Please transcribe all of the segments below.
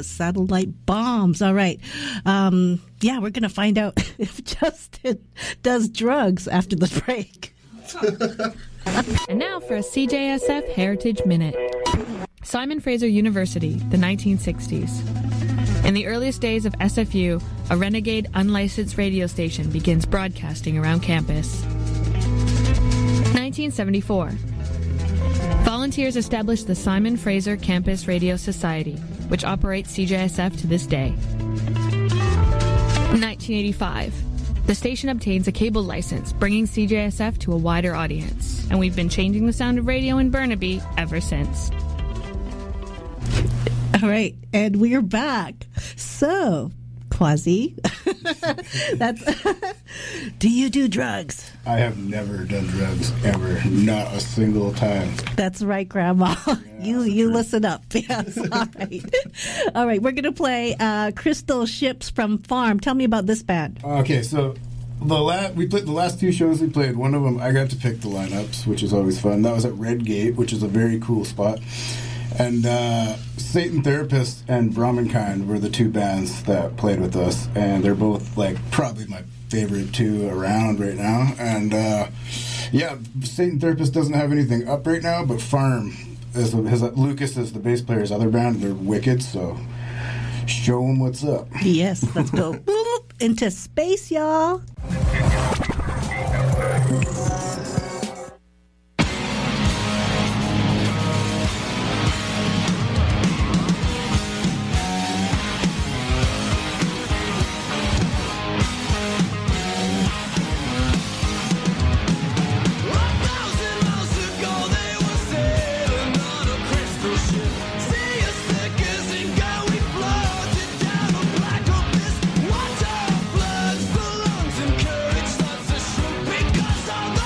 satellite bombs. All right. Yeah, we're going to find out if Justin does drugs after the break. And now for a CJSF Heritage Minute. Simon Fraser University, the 1960s. In the earliest days of SFU, a renegade unlicensed radio station begins broadcasting around campus. 1974. Volunteers established the Simon Fraser Campus Radio Society, which operates CJSF to this day. 1985. The station obtains a cable license, bringing CJSF to a wider audience, and we've been changing the sound of radio in Burnaby ever since. All right, and we're back. So, Quasi, do you do drugs? I have never done drugs, ever. Not a single time. That's right, Grandma. Yeah, you listen up. Yes, all right. All right, we're going to play Crystal Ships from Farm. Tell me about this band. Okay, so we played the last two shows we played. One of them, I got to pick the lineups, which is always fun. That was at Red Gate, which is a very cool spot. And Satan Therapist and Brahmankind were the two bands that played with us, and they're both like probably my favorite two around right now. And yeah, Satan Therapist doesn't have anything up right now, but Farm Lucas is the bass player's other band. They're wicked, so show them what's up. Yes, let's go into space, y'all. Water floods the lungs and courage starts to shrink because all the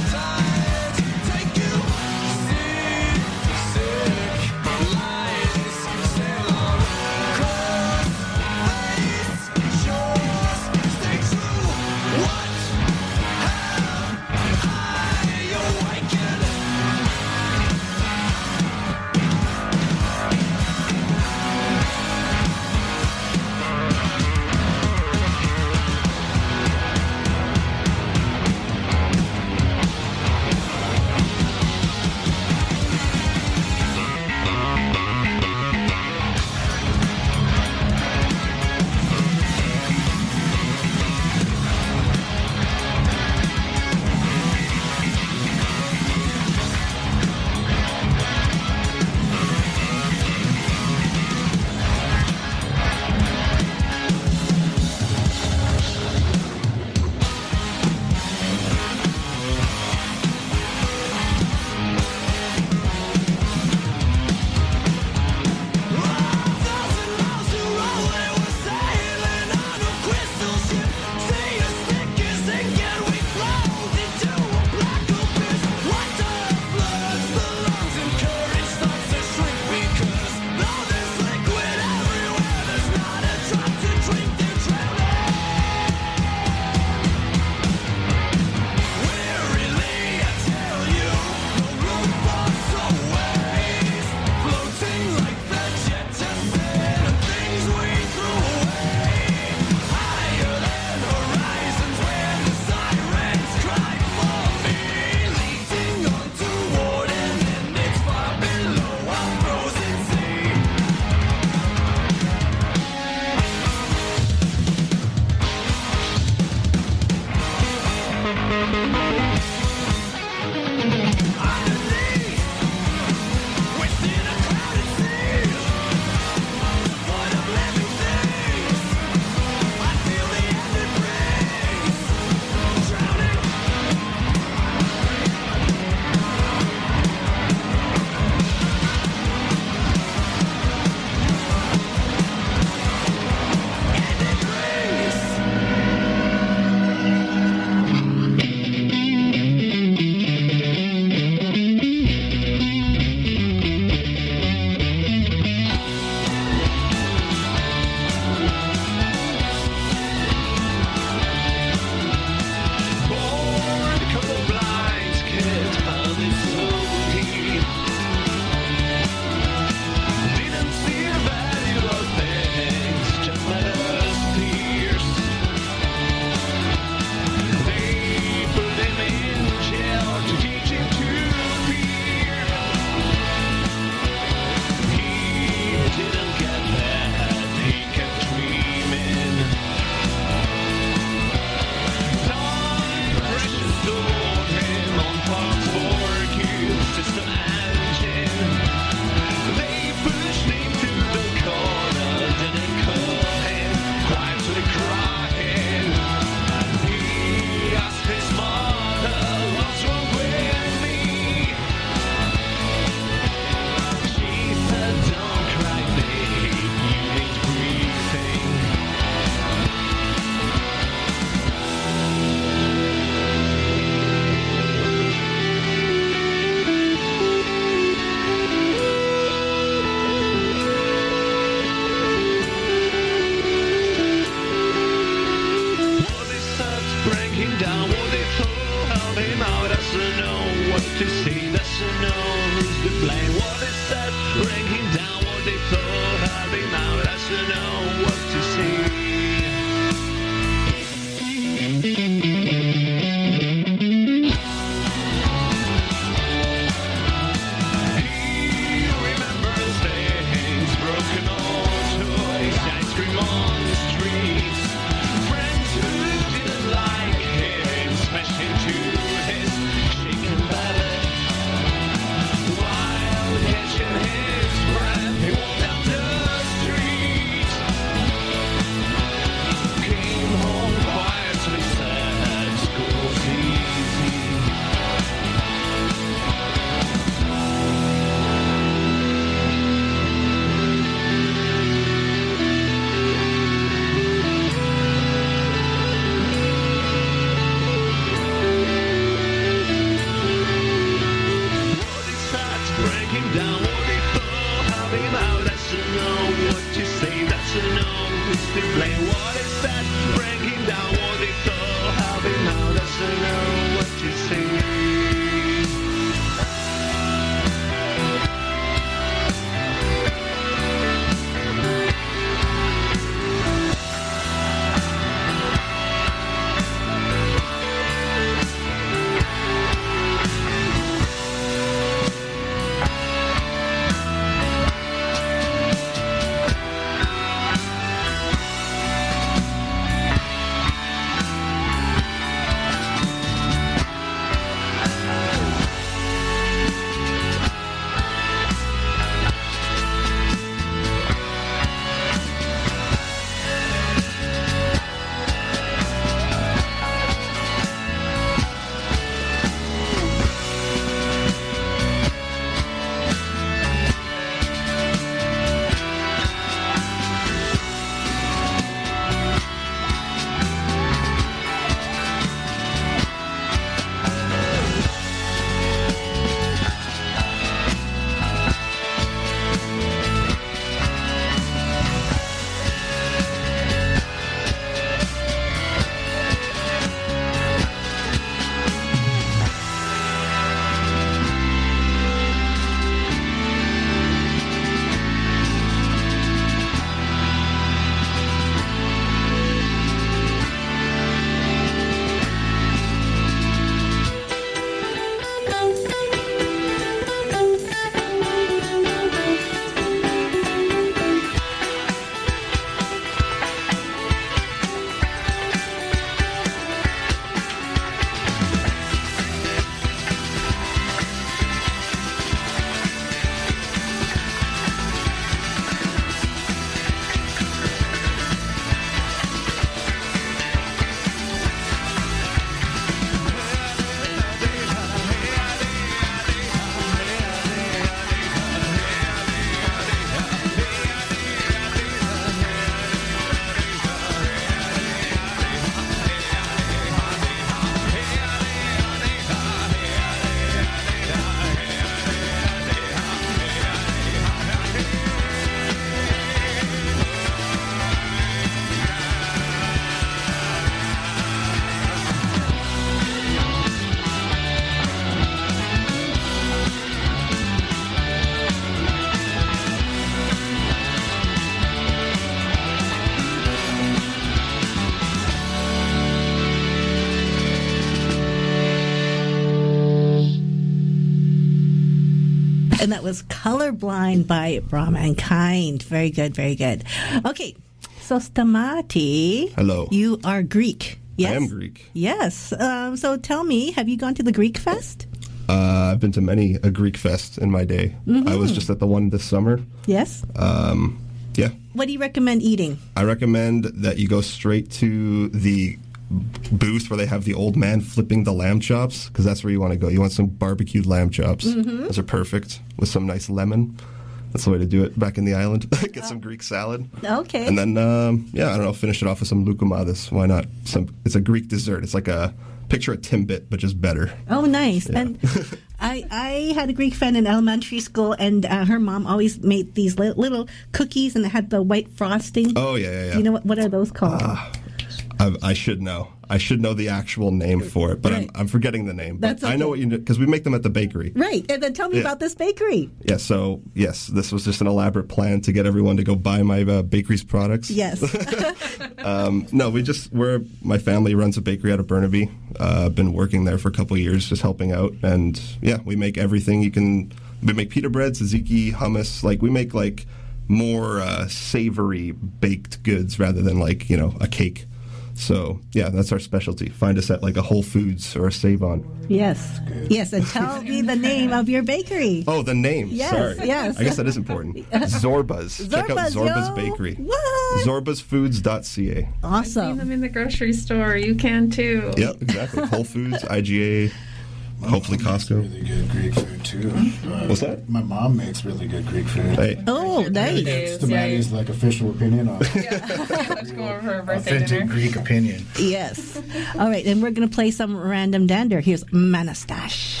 And that was Colorblind by Raw Mankind. Very good, very good. Okay, so Stamati. Hello. You are Greek. Yes? I am Greek. Yes. So tell me, have you gone to the Greek Fest? I've been to many a Greek fest in my day. I was just at the one this summer. Yes. Yeah. What do you recommend eating? I recommend that you go straight to the booth where they have the old man flipping the lamb chops, because that's where you want to go. You want some barbecued lamb chops. Those are perfect with some nice lemon. That's the way to do it back in the island. Get some Greek salad. Okay. And then, I don't know, finish it off with some loukoumades. Why not? It's a Greek dessert. It's like picture a Timbit, but just better. Oh, nice. Yeah. And I had a Greek friend in elementary school, and her mom always made these little cookies, and it had the white frosting. Oh, yeah. You know what are those called? I should know. I should know the actual name for it, but Right. I'm forgetting the name. That's I know okay. what you do, because we make them at the bakery. Right. And then tell me Yeah. about this bakery. Yeah, so, yes, this was just an elaborate plan to get everyone to go buy my bakery's products. Yes. No, my family runs a bakery out of Burnaby. I've been working there for a couple of years, just helping out. And, yeah, we make everything we make pita bread, tzatziki, hummus. We make, more savory baked goods rather than, a cake. So, yeah, that's our specialty. Find us at a Whole Foods or a Save-On. Yes. Yes. And tell me the name of your bakery. Oh, the name. Yes, Sorry. yes. I guess that is important. Zorbas. Check out Zorbas, Zorbas yo. Bakery. What? Zorbasfoods.ca. See Awesome. them in the grocery store. You can too. Yep, exactly. Whole Foods, IGA, hopefully Costco. Really good Greek food too. What's that? My mom makes really good Greek food. Hey. Oh, nice. That's Stamati's official opinion on Let's go over her birthday authentic dinner. Greek opinion. Yes. All right. And we're going to play some random dander. Here's Manastash.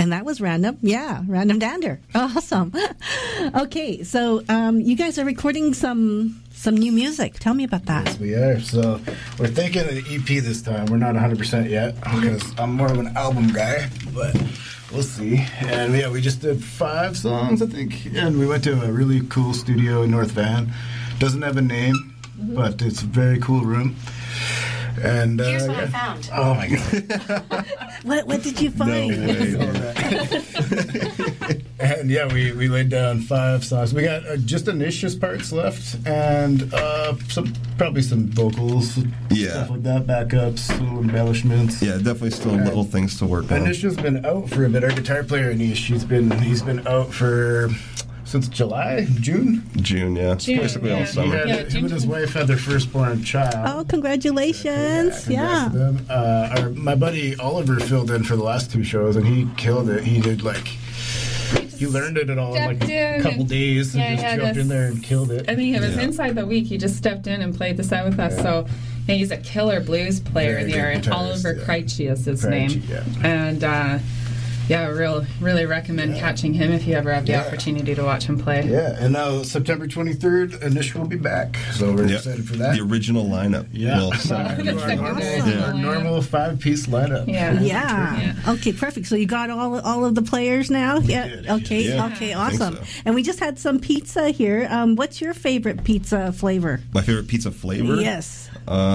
And that was random. Yeah, Random Dander. Awesome. Okay, so you guys are recording some new music. Tell me about that. Yes, we are. So we're thinking an EP this time. We're not 100% yet because I'm more of an album guy, but we'll see. And yeah, we just did 5 songs, I think. And we went to a really cool studio in North Van. Doesn't have a name, but it's a very cool room. And here's what I found. Oh my god! What did you find? And yeah, we laid down 5 songs. We got just Anicia's parts left, and probably some vocals, stuff like that, backups, little embellishments. Yeah, definitely still little things to work on. Anicia's been out for a bit. Our guitar player Anish, he's been out for. Since June, yeah. June, basically all summer. Him and his wife had their firstborn child. Oh, congratulations. Yeah. Congrats to them. My buddy Oliver filled in for the last 2 shows, and he killed it. He did he learned it all in a couple days and just jumped in there and killed it. I think it was inside the week. He just stepped in and played the set with us. So he's a killer blues player in the area. Oliver Krejci is his name. Yeah. And yeah, really recommend catching him if you ever have the opportunity to watch him play. Yeah, and now September 23rd, Anish will be back, so we're excited for that. The original lineup. Yeah. Well, our normal 5-piece lineup. Yeah. Okay, perfect. So you got all of the players now? Yeah. Okay. Yeah. Okay. Awesome. So. And we just had some pizza here. What's your favorite pizza flavor? My favorite pizza flavor? Yes.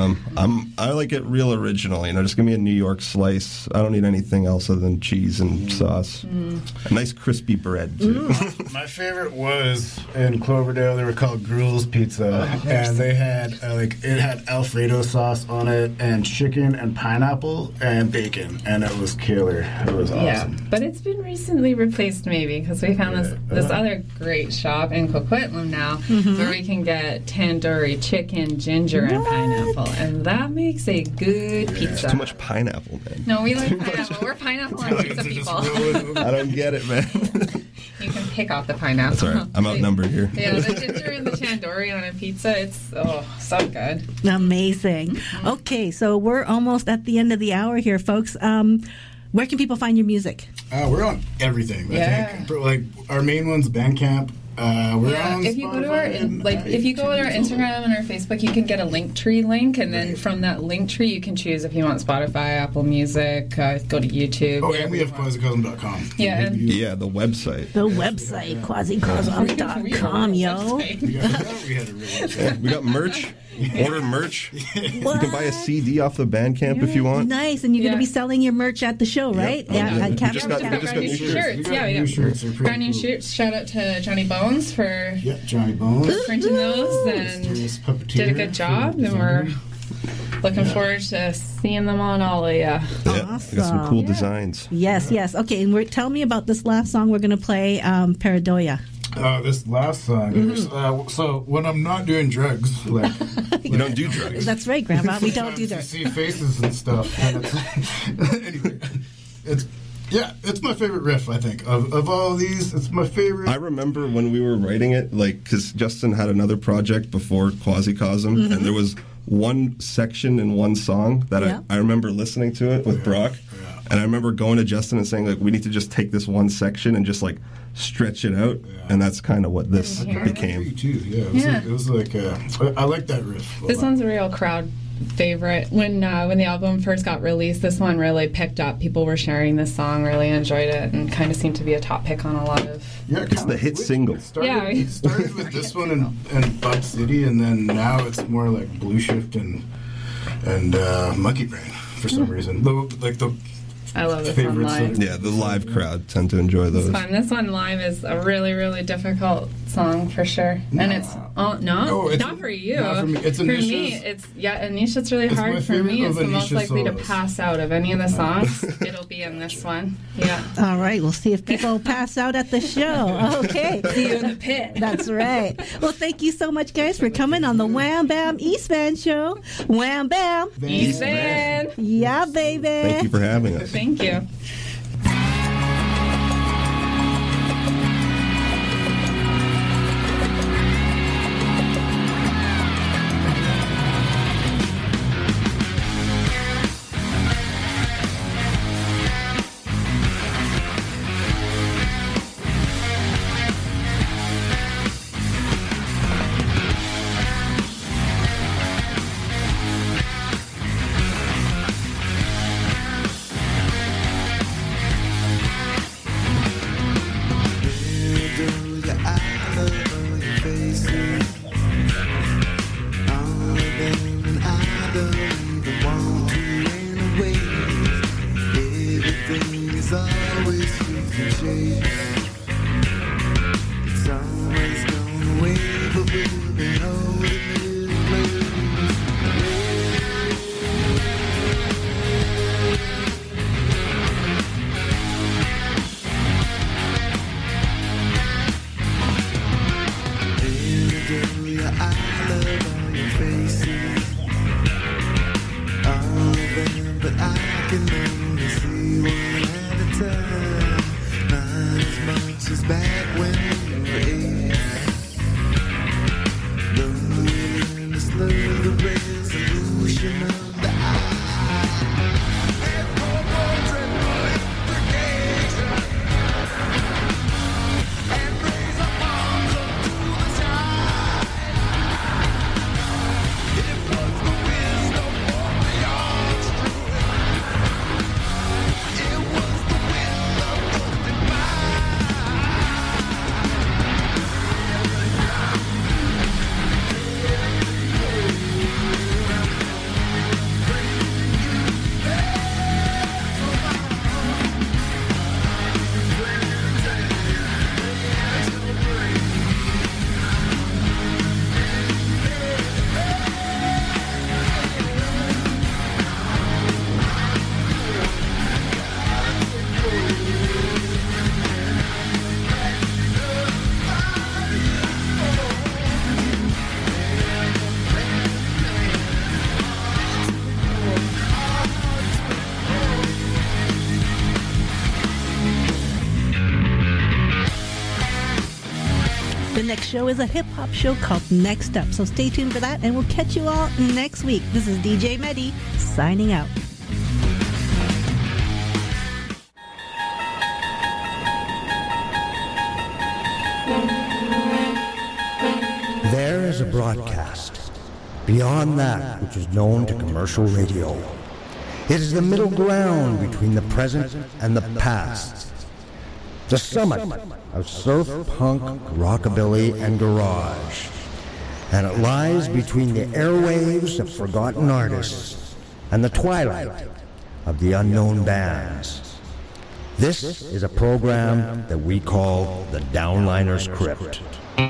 I like it real original. Just give me a New York slice. I don't need anything else other than cheese and sauce. A nice crispy bread too. My favorite was in Cloverdale. They were called Gruel's Pizza, and they had it had Alfredo sauce on it, and chicken and pineapple and bacon, and it was killer. It was awesome. Yeah, but it's been recently replaced maybe because we found this other great shop in Coquitlam now where we can get tandoori chicken, ginger, and pineapple, and that makes a good pizza. Too much pineapple, man. No, we like pineapple. We're pineapple and pizza people. I don't get it, man. You can pick off the pineapple. That's all right. I'm outnumbered here. Yeah, the ginger and the tandoori on a pizza, it's so good. Amazing. Okay, so we're almost at the end of the hour here, folks. Where can people find your music? We're on everything. I think. Our main one's Bandcamp. We're on if you go to our Instagram and our Facebook, you can get a Linktree link, and then from that Linktree, you can choose if you want Spotify, Apple Music, go to YouTube. Oh, and we have quasicosm.com. Yeah, the website. The website, quasicosm.com, yo. We had a real website. We got merch. Order merch. You can buy a CD off the Bandcamp if you want. Nice, and you're going to be selling your merch at the show, right? Yep. Yeah, we just got new shirts. New shirts. Brand new shirts. Shout out to Johnny Bones for Johnny Bones printing those and did a good job, and we're looking forward to seeing them on all of you. Yeah, awesome. We got some cool designs. Yes. Okay, and tell me about this last song we're going to play, Paradoia. This last song. So when I'm not doing drugs, you don't do drugs. That's right, Grandma. We don't do that. You see faces and stuff. And anyway, it's my favorite riff. I think of all these, it's my favorite. I remember when we were writing it, because Justin had another project before Quasicosm, and there was one section in one song that I remember listening to it with Brock. And I remember going to Justin and saying, we need to just take this one section and just, stretch it out. And that's kind of what this became. It was like I like that riff. This one's a real crowd favorite. When the album first got released, this one really picked up. People were sharing this song, really enjoyed it, and kind of seemed to be a top pick on a lot of... Yeah, it's the hit single. It started with this one and Bud City, and then now it's more like Blue Shift and Monkey Brain for some reason. I love this one live. Yeah, the live crowd tend to enjoy those. It's fun. This one live is a really, really difficult song for sure. And it's not for you. Not for me. It's for me, it's Anisha. It's really hard. For me, it's the most likely to pass out of any of the songs. It'll be in this one. Yeah. All right. We'll see if people pass out at the show. Okay. See you in the pit. That's right. Well, thank you so much, guys, for coming on the Wham Bam East Van Show. Wham Bam East Van. Yeah, baby. Thank you for having us. Thank you. always feels a change. It's always gone away, but we'll be holding this place. Philadelphia, I love all your faces, all of them, but I can only see one at a time. Not as much as back when we were 8. Though we learned to slow the resolution of the eye. And portrait electrification, and raise our arms up to the sky. It was the wisdom of the arts druid. It was the will of the divine. The next show is a hip-hop show called Next Up, so stay tuned for that, and we'll catch you all next week. This is DJ Mehdi, signing out. There is a broadcast beyond that which is known to commercial radio. It is the middle ground between the present and the past. The summit of surf, punk, rockabilly, and garage. And it lies between the airwaves of forgotten artists and the twilight of the unknown bands. This is a program that we call the Downliners Crypt.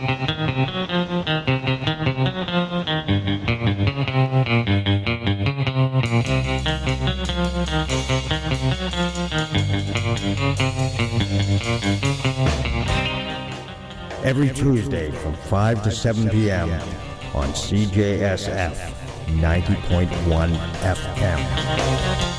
Every Tuesday from 5 to 7 p.m. on CJSF 90.1 FM.